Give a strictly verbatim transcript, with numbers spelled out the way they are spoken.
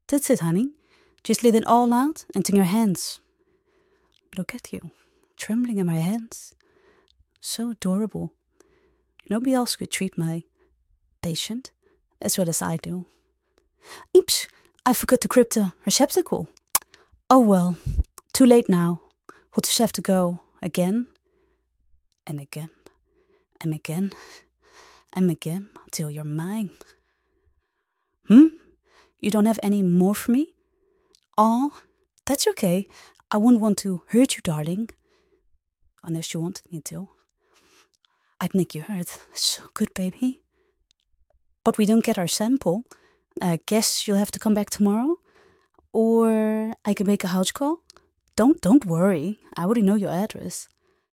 That's it, honey. Just let it all out into your hands. Look at you, trembling in my hands. So adorable. Nobody else could treat my patient as well as I do. Eeps, I forgot to grip the receptacle. Oh well, too late now. We'll just have to go again and again and again and again till you're mine. Hmm? You don't have any more for me? Aw, that's okay. I wouldn't want to hurt you, darling. Unless you wanted me to. I'd make you hurt. So good, baby. But we don't get our sample. I guess you'll have to come back tomorrow? Or I can make a house call? Don't, don't worry. I already know your address.